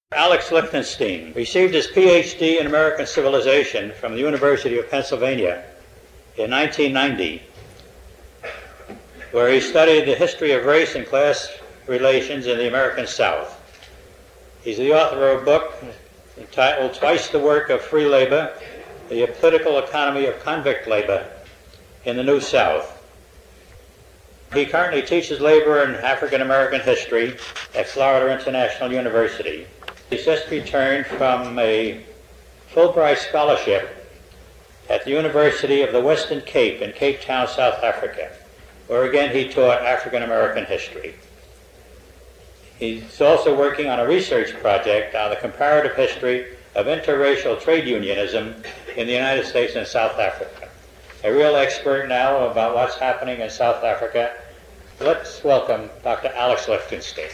Alex Lichtenstein received his PhD in American Civilization from the University of Pennsylvania in 1990, where he studied the history of race and class relations in the American South. He's the author of a book entitled Twice the Work of Free Labor, The Political Economy of Convict Labor in the New South. He currently teaches labor and African American history at Florida International University. He's just returned from a Fulbright scholarship at the University of the Western Cape in Cape Town, South Africa, where again he taught African American history. He's also working on a research project on the comparative history of interracial trade unionism in the United States and South Africa. A real expert now about what's happening in South Africa. Let's welcome Dr. Alex Lichtenstein.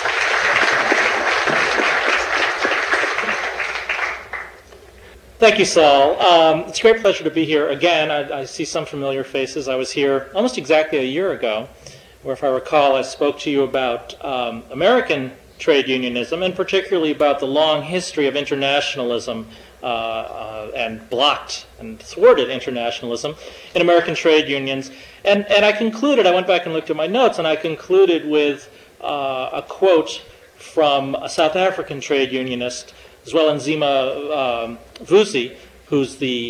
Thank you, Saul. It's a great pleasure to be here again. I see some familiar faces. I was here almost exactly a year ago, where, if I recall, I spoke to you about American trade unionism, and particularly about the long history of internationalism and blocked and thwarted internationalism in American trade unions. And I concluded, I went back and looked at my notes, and I concluded with a quote from a South African trade unionist, Zwelinzima Vusi, who's the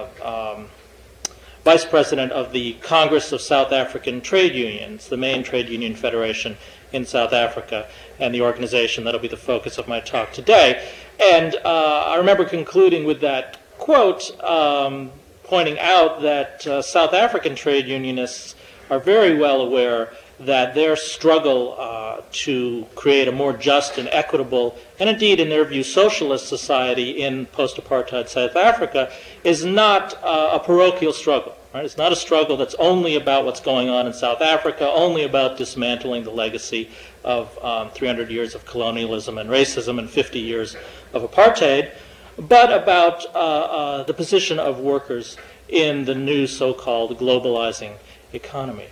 vice president of the Congress of South African Trade Unions, the main trade union federation in South Africa, and the organization that'll be the focus of my talk today. And I remember concluding with that quote, pointing out that South African trade unionists are very well aware that their struggle to create a more just and equitable, and indeed, in their view, socialist society in post-apartheid South Africa is not a parochial struggle. Right? It's not a struggle that's only about what's going on in South Africa, only about dismantling the legacy of 300 years of colonialism and racism and 50 years of apartheid, but about the position of workers in the new so-called globalizing economy.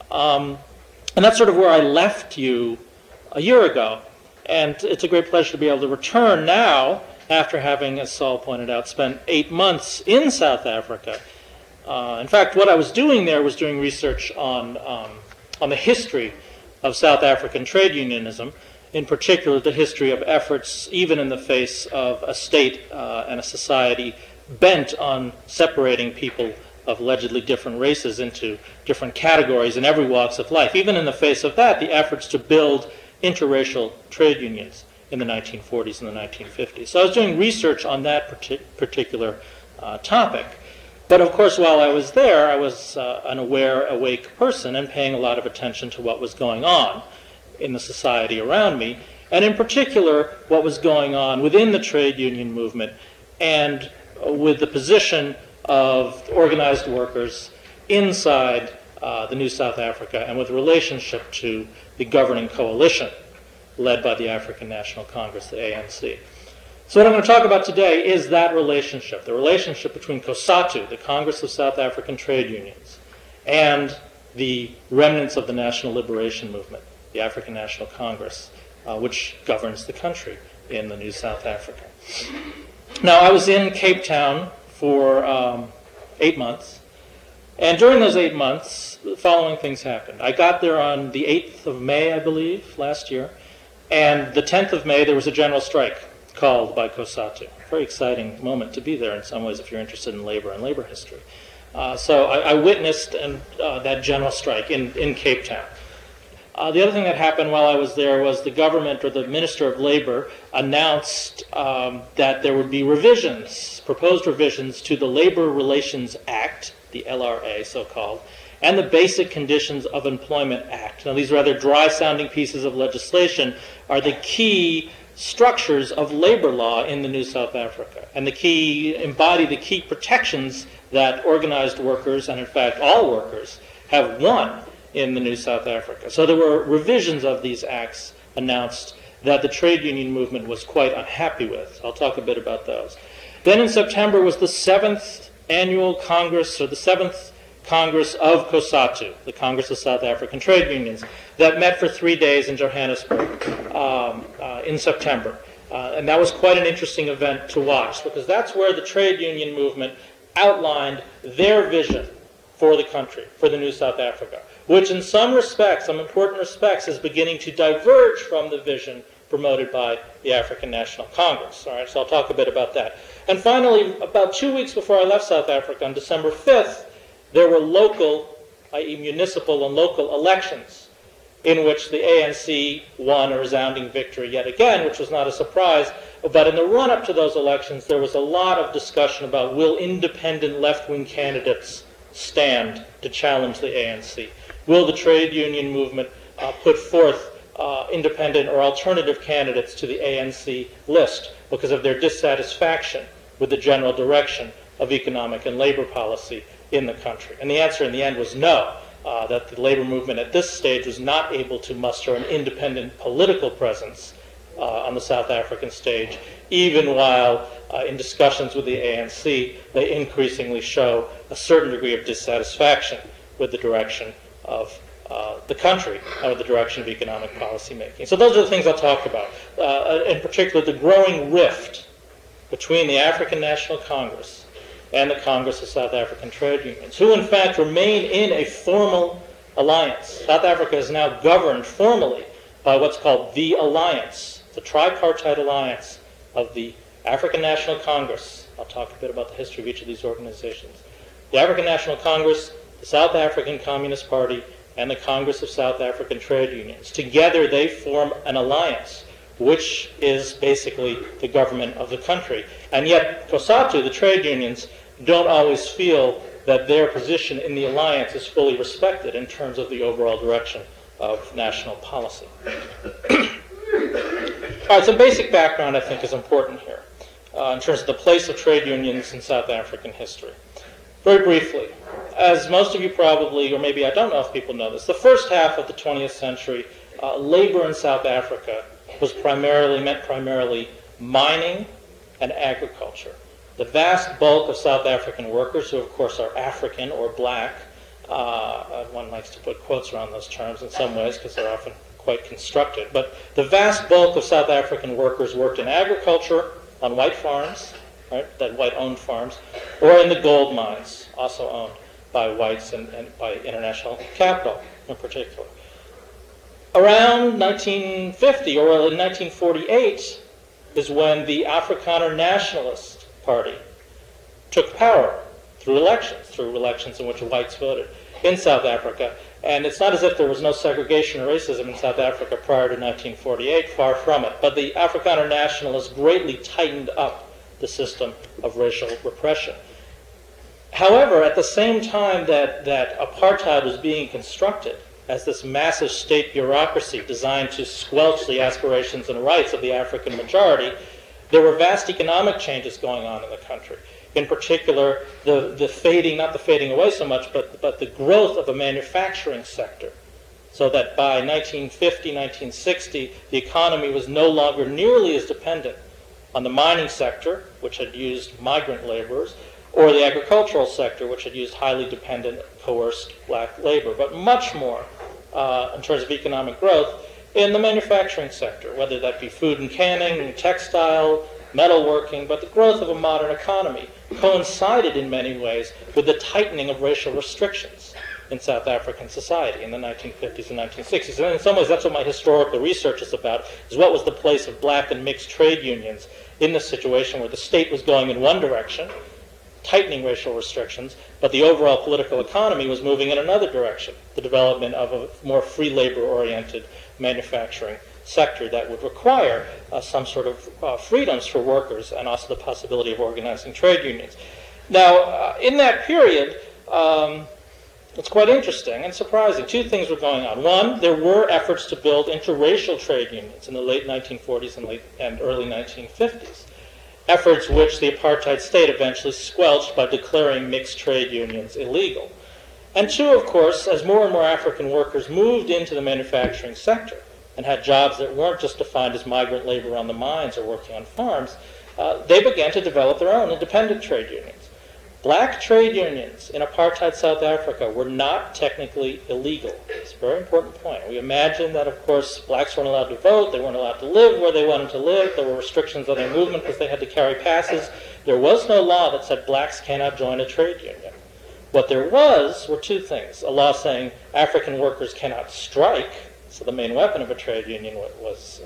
And that's sort of where I left you a year ago. And it's a great pleasure to be able to return now, after having, as Saul pointed out, spent 8 months in South Africa. In fact, what I was doing there was doing research on the history of South African trade unionism, in particular the history of efforts, even in the face of a state and a society bent on separating people of allegedly different races into different categories in every walks of life. Even in the face of that, the efforts to build interracial trade unions in the 1940s and the 1950s. So I was doing research on that particular topic. But of course, while I was there, I was an aware, awake person and paying a lot of attention to what was going on in the society around me, and in particular, what was going on within the trade union movement and with the position of organized workers inside the New South Africa and with relationship to the governing coalition led by the African National Congress, the ANC. So what I'm going to talk about today is that relationship, the relationship between COSATU, the Congress of South African Trade Unions, and the remnants of the National Liberation Movement, the African National Congress, which governs the country in the New South Africa. Now, I was in Cape Town for 8 months, and during those 8 months, the following things happened. I got there on the 8th of May, I believe, last year, and the 10th of May, there was a general strike called by COSATU. Very exciting moment to be there in some ways if you're interested in labor and labor history. So I witnessed that general strike in Cape Town. The other thing that happened while I was there was the government, or the Minister of Labor, announced that there would be revisions, proposed revisions to the Labor Relations Act, the LRA so-called, and the Basic Conditions of Employment Act. Now, these rather dry-sounding pieces of legislation are the key structures of labor law in the New South Africa, and embody the key protections that organized workers, and in fact all workers, have won in the New South Africa. So there were revisions of these acts announced that the trade union movement was quite unhappy with. I'll talk a bit about those. Then in September was the 7th annual Congress, or the 7th Congress of COSATU, the Congress of South African Trade Unions, that met for 3 days in Johannesburg in September. And that was quite an interesting event to watch, because that's where the trade union movement outlined their vision for the country, for the new South Africa, which in some respects, some important respects, is beginning to diverge from the vision promoted by the African National Congress. All right, so I'll talk a bit about that. And finally, about 2 weeks before I left South Africa, on December 5th, there were local, i.e. municipal and local elections, in which the ANC won a resounding victory yet again, which was not a surprise. But in the run-up to those elections, there was a lot of discussion about, will independent left-wing candidates stand to challenge the ANC? Will the trade union movement put forth independent or alternative candidates to the ANC list because of their dissatisfaction with the general direction of economic and labor policy in the country? And the answer in the end was no. That the labor movement at this stage was not able to muster an independent political presence on the South African stage, even while in discussions with the ANC, they increasingly show a certain degree of dissatisfaction with the direction of the country, or the direction of economic policy making. So those are the things I'll talk about. In particular, the growing rift between the African National Congress and the Congress of South African Trade Unions, who in fact remain in a formal alliance. South Africa is now governed formally by what's called the Alliance, the tripartite alliance of the African National Congress. I'll talk a bit about the history of each of these organizations. The African National Congress, the South African Communist Party, and the Congress of South African Trade Unions. Together they form an alliance, which is basically the government of the country. And yet, COSATU, the trade unions, don't always feel that their position in the alliance is fully respected in terms of the overall direction of national policy. All right, some basic background I think is important here in terms of the place of trade unions in South African history. Very briefly, as most of you probably, or maybe I don't know if people know this, the first half of the 20th century, labor in South Africa was meant primarily mining and agriculture. The vast bulk of South African workers, who of course are African or black, one likes to put quotes around those terms in some ways because they're often quite constructed, but the vast bulk of South African workers worked in agriculture on white farms, right, that white-owned farms, or in the gold mines, also owned by whites and by international capital in particular. Around 1950, or in 1948, is when the Afrikaner Nationalist Party took power through elections in which whites voted in South Africa. And it's not as if there was no segregation or racism in South Africa prior to 1948, far from it. But the Afrikaner Nationalists greatly tightened up the system of racial repression. However, at the same time that apartheid was being constructed as this massive state bureaucracy designed to squelch the aspirations and rights of the African majority, there were vast economic changes going on in the country. In particular, the fading, not the fading away so much, but the growth of a manufacturing sector. So that by 1950, 1960, the economy was no longer nearly as dependent on the mining sector, which had used migrant laborers, or the agricultural sector, which had used highly dependent, coerced black labor, but much more in terms of economic growth in the manufacturing sector, whether that be food and canning, textile, metalworking, but the growth of a modern economy coincided in many ways with the tightening of racial restrictions in South African society in the 1950s and 1960s. And in some ways, that's what my historical research is about, is what was the place of black and mixed trade unions in this situation where the state was going in one direction, tightening racial restrictions, but the overall political economy was moving in another direction, the development of a more free labor-oriented manufacturing sector that would require some sort of freedoms for workers and also the possibility of organizing trade unions. Now, in that period, it's quite interesting and surprising. Two things were going on. One, there were efforts to build interracial trade unions in the late 1940s and early 1950s. Efforts which the apartheid state eventually squelched by declaring mixed trade unions illegal. And two, of course, as more and more African workers moved into the manufacturing sector and had jobs that weren't just defined as migrant labor on the mines or working on farms, they began to develop their own independent trade unions. Black trade unions in apartheid South Africa were not technically illegal. It's a very important point. We imagine that, of course, blacks weren't allowed to vote, they weren't allowed to live where they wanted to live, there were restrictions on their movement because they had to carry passes. There was no law that said blacks cannot join a trade union. What there was were two things. A law saying African workers cannot strike, so the main weapon of a trade union was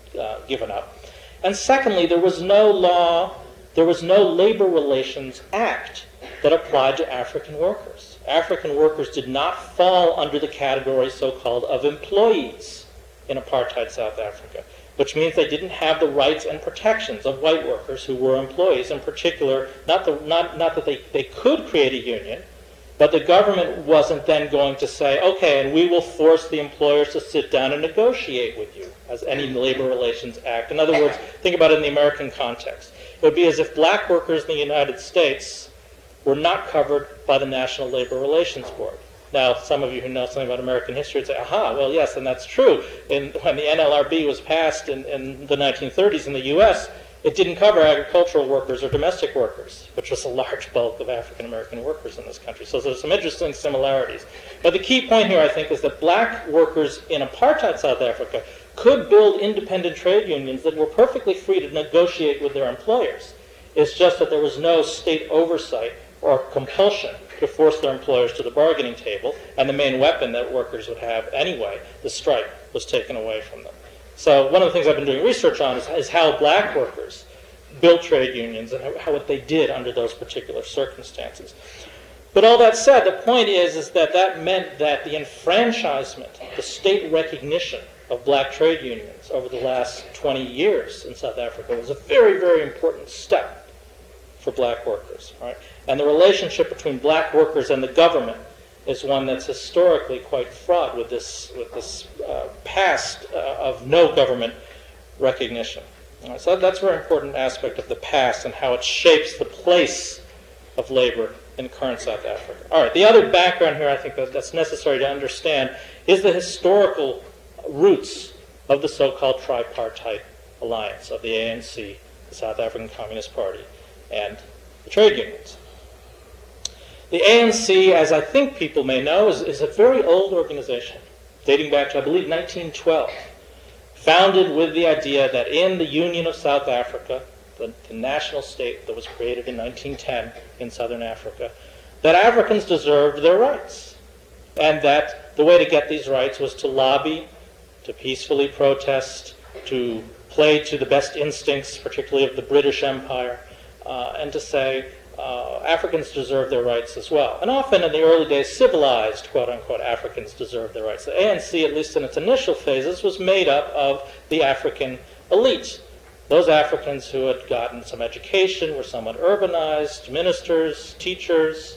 given up. And secondly, there was no law, there was no Labor Relations Act that applied to African workers. African workers did not fall under the category, so-called, of employees in apartheid South Africa, which means they didn't have the rights and protections of white workers who were employees. In particular, not that they could create a union, but the government wasn't then going to say, okay, and we will force the employers to sit down and negotiate with you, as any Labor Relations Act. In other words, think about it in the American context. It would be as if black workers in the United States were not covered by the National Labor Relations Board. Now, some of you who know something about American history would say, aha, well, yes, and that's true. When the NLRB was passed in the 1930s in the U.S., it didn't cover agricultural workers or domestic workers, which was a large bulk of African-American workers in this country. So there's some interesting similarities. But the key point here, I think, is that black workers in apartheid South Africa could build independent trade unions that were perfectly free to negotiate with their employers. It's just that there was no state oversight or compulsion to force their employers to the bargaining table, and the main weapon that workers would have anyway, the strike, was taken away from them. So one of the things I've been doing research on is how black workers built trade unions and what they did under those particular circumstances. But all that said, the point is that meant that the enfranchisement, the state recognition of black trade unions over the last 20 years in South Africa was a very, very important step for black workers. Right? And the relationship between black workers and the government is one that's historically quite fraught with this past of no government recognition. So that's a very important aspect of the past and how it shapes the place of labor in current South Africa. All right, the other background here I think that's necessary to understand is the historical roots of the so-called tripartite alliance of the ANC, the South African Communist Party, and the trade unions. The ANC, as I think people may know, is a very old organization, dating back to, I believe, 1912, founded with the idea that in the Union of South Africa, the national state that was created in 1910 in southern Africa, that Africans deserved their rights, and that the way to get these rights was to lobby, to peacefully protest, to play to the best instincts, particularly of the British Empire, and to say, Africans deserve their rights as well. And often in the early days, civilized, quote-unquote, Africans deserve their rights. The ANC, at least in its initial phases, was made up of the African elite. Those Africans who had gotten some education, were somewhat urbanized, ministers, teachers,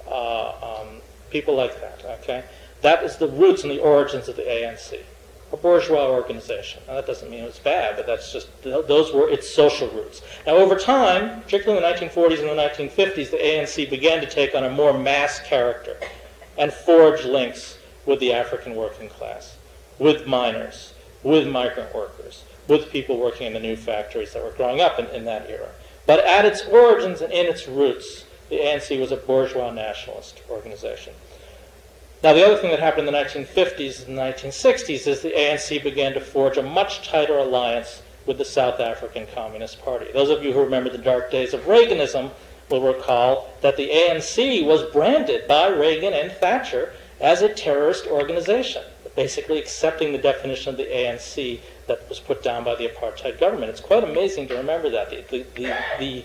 people like that, okay? That is the roots and the origins of the ANC. A bourgeois organization. Now, that doesn't mean it was bad, but that's just, those were its social roots. Now, over time, particularly in the 1940s and the 1950s, the ANC began to take on a more mass character and forge links with the African working class, with miners, with migrant workers, with people working in the new factories that were growing up in that era. But at its origins and in its roots, the ANC was a bourgeois nationalist organization. Now, the other thing that happened in the 1950s and the 1960s is the ANC began to forge a much tighter alliance with the South African Communist Party. Those of you who remember the dark days of Reaganism will recall that the ANC was branded by Reagan and Thatcher as a terrorist organization, basically accepting the definition of the ANC that was put down by the apartheid government. It's quite amazing to remember that. The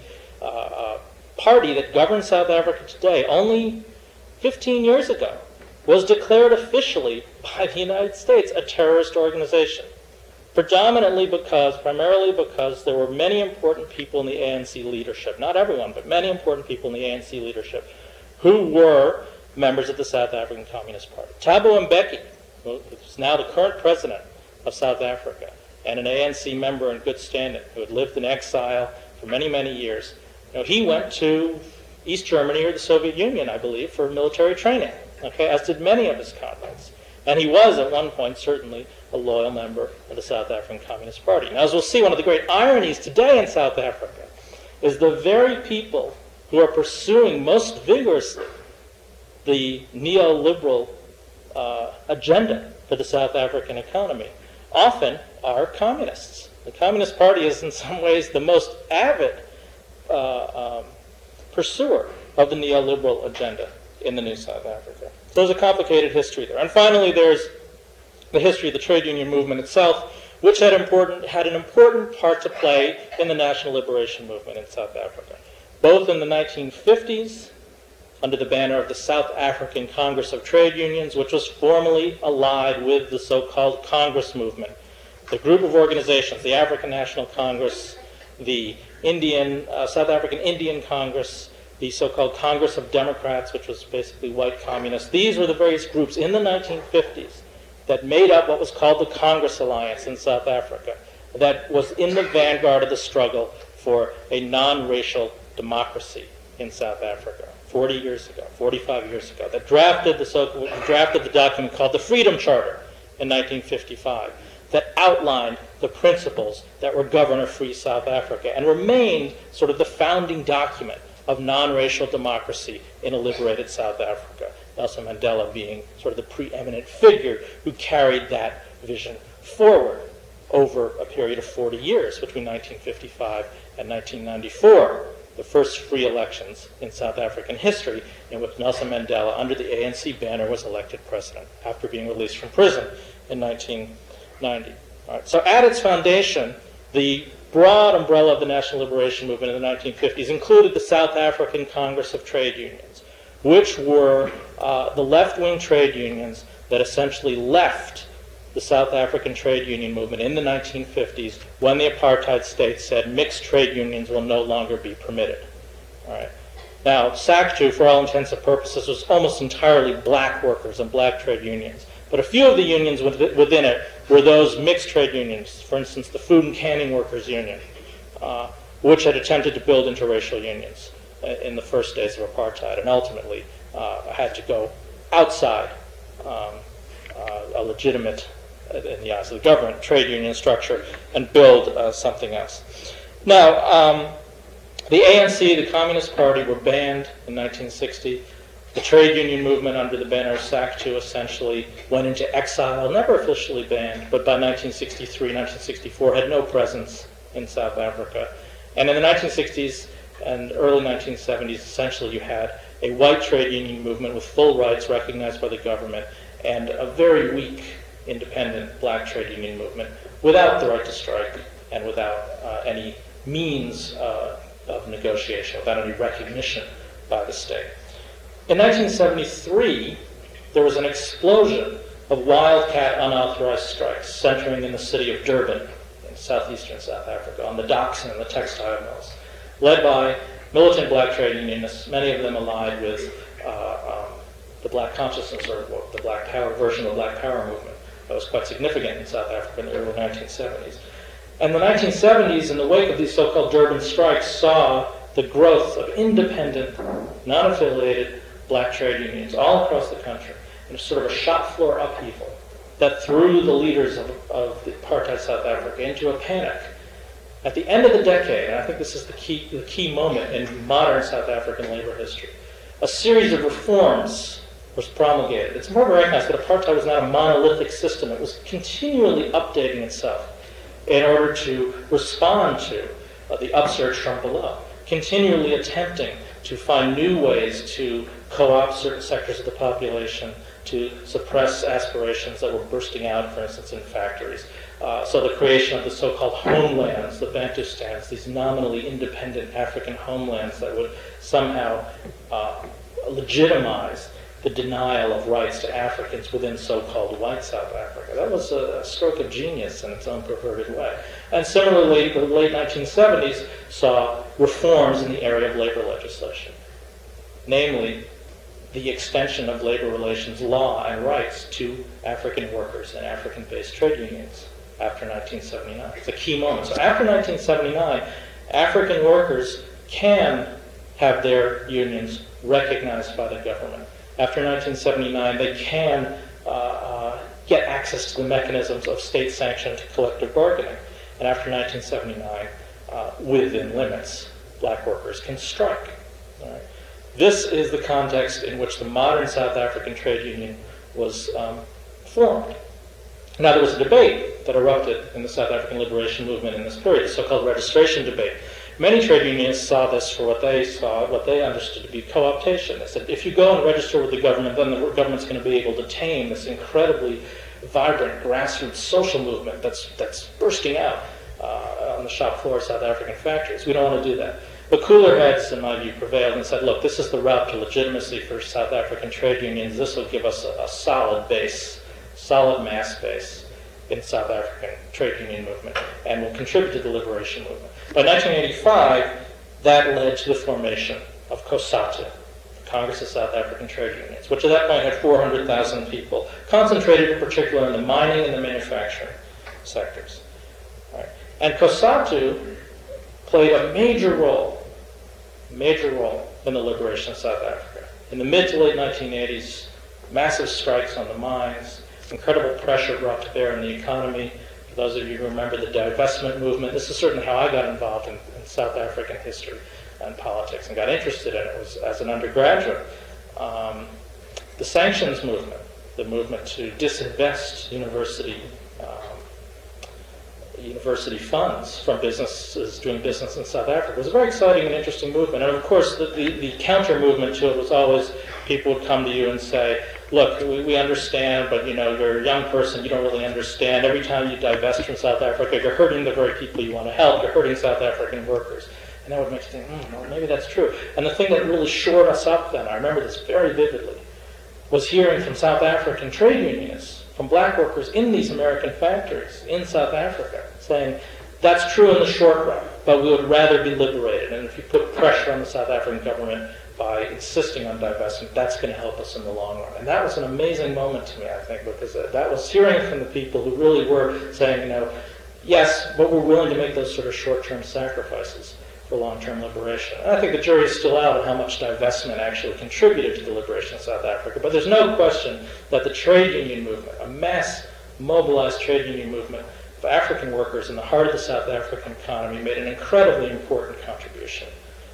party that governs South Africa today, only 15 years ago, was declared officially by the United States a terrorist organization. Primarily because there were many important people in the ANC leadership, not everyone, but many important people in the ANC leadership, who were members of the South African Communist Party. Thabo Mbeki, who is now the current president of South Africa, and an ANC member in good standing, who had lived in exile for many, many years, he went to East Germany or the Soviet Union, I believe, for military training. Okay, as did many of his colleagues. And he was, at one point, certainly a loyal member of the South African Communist Party. Now, as we'll see, one of the great ironies today in South Africa is the very people who are pursuing most vigorously the neoliberal agenda for the South African economy often are communists. The Communist Party is in some ways the most avid pursuer of the neoliberal agenda in the new South Africa. So there's a complicated history there. And finally, there's the history of the trade union movement itself, which had an important part to play in the national liberation movement in South Africa, both in the 1950s, under the banner of the South African Congress of Trade Unions, which was formally allied with the so-called Congress movement. The group of organizations, the African National Congress, the South African Indian Congress, the so-called Congress of Democrats, which was basically white communists. These were the various groups in the 1950s that made up what was called the Congress Alliance in South Africa, that was in the vanguard of the struggle for a non-racial democracy in South Africa 40 years ago, 45 years ago, that drafted the document called the Freedom Charter in 1955, that outlined the principles that would govern a free South Africa and remained sort of the founding document of non-racial democracy in a liberated South Africa. Nelson Mandela being sort of the preeminent figure who carried that vision forward over a period of 40 years between 1955 and 1994, the first free elections in South African history in which Nelson Mandela, under the ANC banner, was elected president after being released from prison in 1990. All right, so at its foundation, the broad umbrella of the national liberation movement in the 1950s included the South African Congress of Trade Unions, which were the left-wing trade unions that essentially left the South African trade union movement in the 1950s when the apartheid state said mixed trade unions will no longer be permitted. All right. Now, SACTU, for all intents and purposes, was almost entirely black workers and black trade unions. But a few of the unions within it were those mixed trade unions, for instance, the Food and Canning Workers Union, which had attempted to build interracial unions in the first days of apartheid and ultimately had to go outside a legitimate, in the eyes of the government, trade union structure and build something else. Now, the ANC, the Communist Party, were banned in 1960. The trade union movement under the banner of SACTU essentially went into exile, never officially banned, but by 1963, 1964 had no presence in South Africa. And in the 1960s and early 1970s, essentially you had a white trade union movement with full rights recognized by the government and a very weak independent black trade union movement without the right to strike and without any means of negotiation, without any recognition by the state. In 1973, there was an explosion of wildcat unauthorized strikes centering in the city of Durban in southeastern South Africa on the docks and in the textile mills, led by militant black trade unionists, many of them allied with the Black Consciousness or the Black Power version of the Black Power movement that was quite significant in South Africa in the early 1970s. And the 1970s, in the wake of these so-called Durban strikes, saw the growth of independent, non-affiliated black trade unions all across the country in sort of a shop floor upheaval that threw the leaders of the apartheid South Africa into a panic. At the end of the decade, and I think this is the key moment in modern South African labor history, a series of reforms was promulgated. It's important to recognize that apartheid was not a monolithic system. It was continually updating itself in order to respond to the upsurge from below, continually attempting to find new ways to co-opt certain sectors of the population, to suppress aspirations that were bursting out, for instance, in factories. So the creation of the so-called homelands, the Bantustans, these nominally independent African homelands that would somehow legitimize the denial of rights to Africans within so-called white South Africa. That was a stroke of genius in its own perverted way. And similarly, the late 1970s saw reforms in the area of labor legislation, namely the extension of labor relations law and rights to African workers and African-based trade unions after 1979. It's a key moment. So after 1979, African workers can have their unions recognized by the government. After 1979, they can get access to the mechanisms of state-sanctioned collective bargaining. And after 1979, within limits, black workers can strike. All right. This is the context in which the modern South African trade union was formed. Now, there was a debate that erupted in the South African liberation movement in this period, the so-called registration debate. Many trade unionists saw this for what they understood to be co-optation. They said, if you go and register with the government, then the government's going to be able to tame this incredibly vibrant grassroots social movement that's bursting out on the shop floor of South African factories. We don't want to do that. But cooler heads, in my view, prevailed and said, look, this is the route to legitimacy for South African trade unions. This will give us a solid base, solid mass base in South African trade union movement and will contribute to the liberation movement. By 1985, that led to the formation of COSATU, the Congress of South African Trade Unions, which at that point had 400,000 people, concentrated in particular in the mining and the manufacturing sectors. Right. And COSATU played a major role in the liberation of South Africa. In the mid to late 1980s, massive strikes on the mines, incredible pressure brought to bear in the economy. For those of you who remember the divestment movement, this is certainly how I got involved in South African history and politics and got interested in it was as an undergraduate. The sanctions movement, the movement to disinvest university funds from businesses doing business in South Africa. It was a very exciting and interesting movement. And of course, the counter movement to it was always people would come to you and say, look, we understand, but you're a young person, you don't really understand. Every time you divest from South Africa, you're hurting the very people you want to help. You're hurting South African workers. And that would make you think, well, maybe that's true. And the thing that really shored us up then, I remember this very vividly, was hearing from South African trade unionists, from black workers in these American factories in South Africa, saying, that's true in the short run, but we would rather be liberated. And if you put pressure on the South African government by insisting on divestment, that's going to help us in the long run. And that was an amazing moment to me, I think, because that was hearing from the people who really were saying, yes, but we're willing to make those sort of short-term sacrifices for long-term liberation. And I think the jury is still out on how much divestment actually contributed to the liberation of South Africa. But there's no question that the trade union movement, a mass mobilized trade union movement of African workers in the heart of the South African economy, made an incredibly important contribution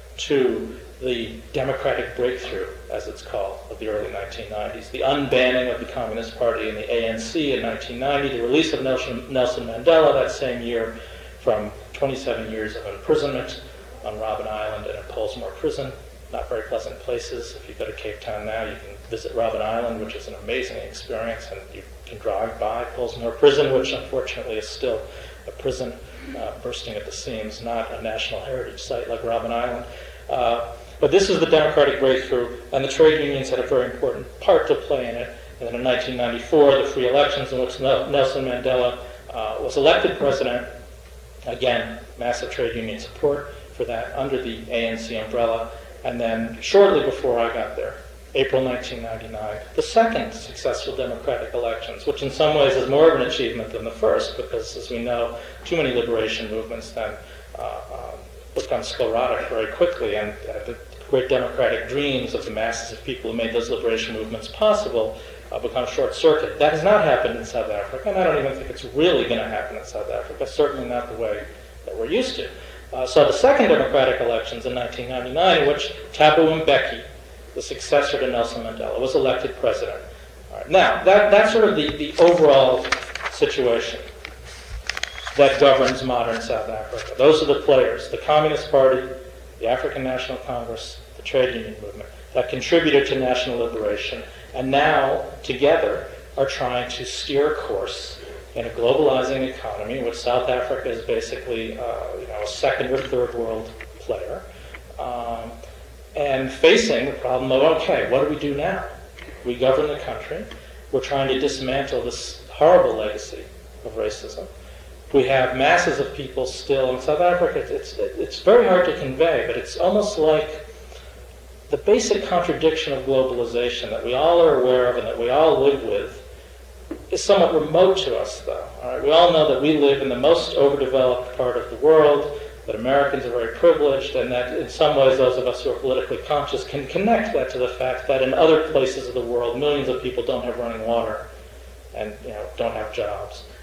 to the democratic breakthrough, as it's called, of the early 1990s, the unbanning of the Communist Party and the ANC in 1990, the release of Nelson Mandela that same year from 27 years of imprisonment on Robben Island and in Pollsmoor Prison. Not very pleasant places. If you go to Cape Town now, you can visit Robben Island, which is an amazing experience, and you can drive by Pollsmoor Prison, which unfortunately is still a prison bursting at the seams, not a National Heritage Site like Robben Island. But this was the democratic breakthrough, and the trade unions had a very important part to play in it. And then in 1994, the free elections in which Nelson Mandela was elected president. Again, massive trade union support for that under the ANC umbrella. And then shortly before I got there, April 1999, the second successful democratic elections, which in some ways is more of an achievement than the first, because as we know, too many liberation movements then become sclerotic very quickly, and the great democratic dreams of the masses of people who made those liberation movements possible become short-circuited. That has not happened in South Africa, and I don't even think it's really going to happen in South Africa, certainly not the way that we're used to. So the second democratic elections in 1999, in which Thabo Mbeki, the successor to Nelson Mandela, was elected president. All right. Now, that's sort of the overall situation that governs modern South Africa. Those are the players, the Communist Party, the African National Congress, the trade union movement, that contributed to national liberation, and now, together, are trying to steer a course in a globalizing economy in which South Africa is basically a second or third world player, and facing the problem of, okay, what do we do now? We govern the country. We're trying to dismantle this horrible legacy of racism. We have masses of people still in South Africa. It's very hard to convey, but it's almost like the basic contradiction of globalization that we all are aware of and that we all live with is somewhat remote to us, though. All right? We all know that we live in the most overdeveloped part of the world, that Americans are very privileged, and that in some ways those of us who are politically conscious can connect that to the fact that in other places of the world, millions of people don't have running water and don't have jobs.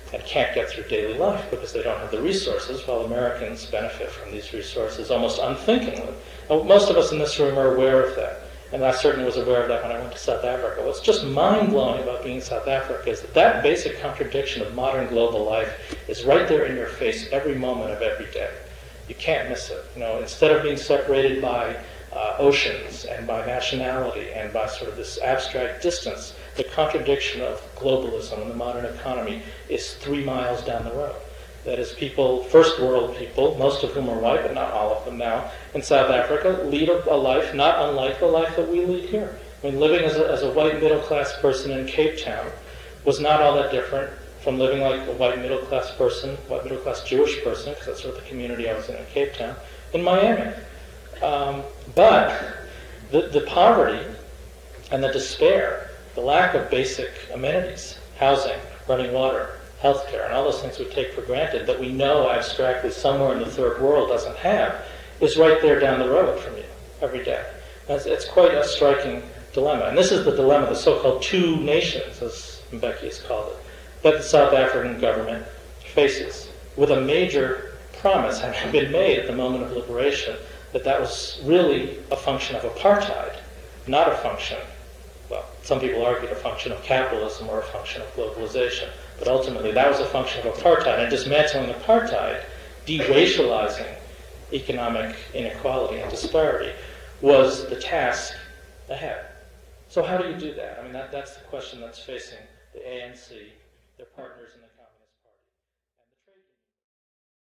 and can't get through daily life because they don't have the resources, while Americans benefit from these resources almost unthinkingly. Now, most of us in this room are aware of that, and I certainly was aware of that when I went to South Africa. What's just mind-blowing about being in South Africa is that that basic contradiction of modern global life is right there in your face every moment of every day. You can't miss it. Instead of being separated by oceans and by nationality and by sort of this abstract distance, the contradiction of globalism and the modern economy is 3 miles down the road. That is, people, first world people, most of whom are white, but not all of them now, in South Africa, lead a life not unlike the life that we lead here. I mean, living as a white middle-class person in Cape Town was not all that different from living like a white middle-class person, white middle-class Jewish person, because that's sort of the community I was in Cape Town, in Miami. But the poverty and the despair, the lack of basic amenities, housing, running water, healthcare, and all those things we take for granted that we know abstractly somewhere in the third world doesn't have, is right there down the road from you every day. It's quite a striking dilemma. And this is the dilemma, the so-called two nations, as Mbeki has called it, that the South African government faces, with a major promise having been made at the moment of liberation that was really a function of apartheid, not a function, well, some people argue a function of capitalism or a function of globalization, but ultimately that was a function of apartheid, and dismantling apartheid, de-racializing economic inequality and disparity, was the task ahead. So how do you do that? I mean, that's the question that's facing the ANC, their partners in the